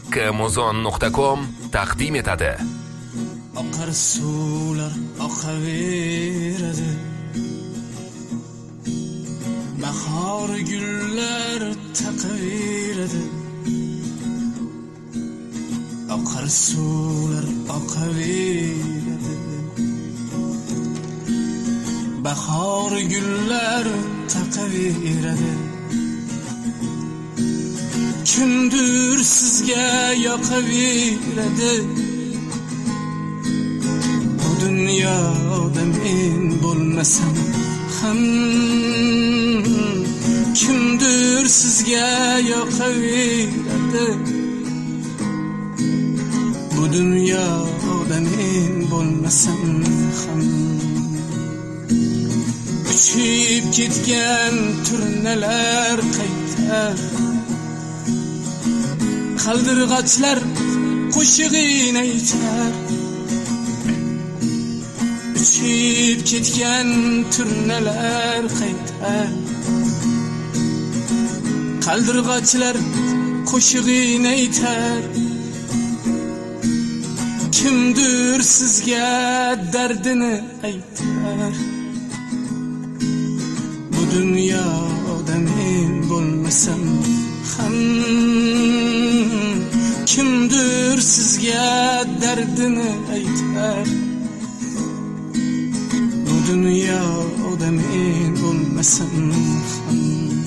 kmuzon.com taqdim etadi. Oqar suvlar oqaveradi, bahor gullar taqaveradi. Oqar suvlar oqaveradi, bahor gullar taqaveradi. Kimdir sizga yoqaveradi, bu dunyoda men bo'lmasam ham. Kimdir sizga yoqaveradi, bu dunyoda men bo'lmasam ham. Uchib ketgan turnalar qaytar, qaldirg'achlar qo'shig'in aytar. Uchib ketgan turnalar qaytar, qaldirg'achlar qo'shig'in aytar. Kimdir sizga dardini aytar, bu dunyoda men bo'lmasam ham. Kimdir sizga dardini aytar, bu dunyoda men bo'lmasam ham.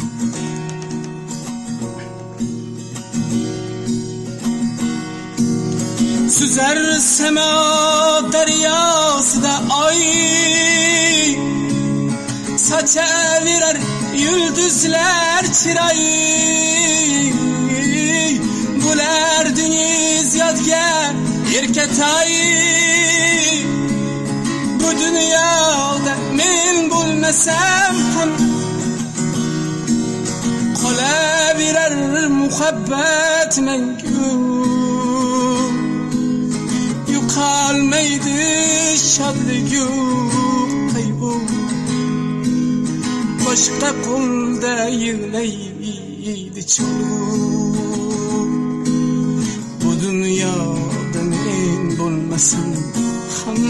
Suzar semo daryosida oy, sochaverar yulduzlar chiroyi. Bular dengiz yodga erkatoy, bu dunyoda men bo'lmasam ham. Qolaverar muhabbat mangu, yo'qolmaydi shodligu qayg'u. Boshqa qo'lda yig'laydi cho'l, bu dunyoda men bo'lmasam ham.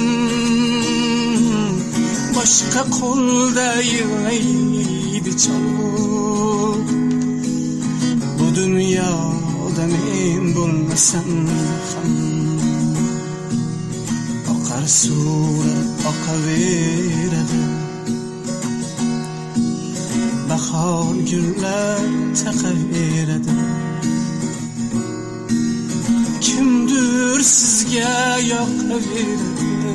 Boshqa qo'lda yig'laydi cho'l, bu dunyoda men bo'lmasam ham. Oqar suvlar oqaveradi, bahor gullar taqaveradi. Kimdir sizga yoqaveradi,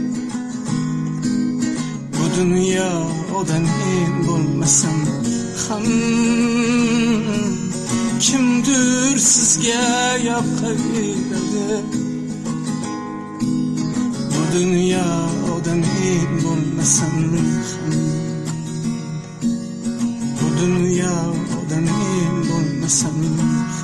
bu dunyoda men bo'lmasam ham. Kimdir sizga yoqaveradi, bu dunyoda men bo'lmasam ham. Bu dunyoda men bo'lmasam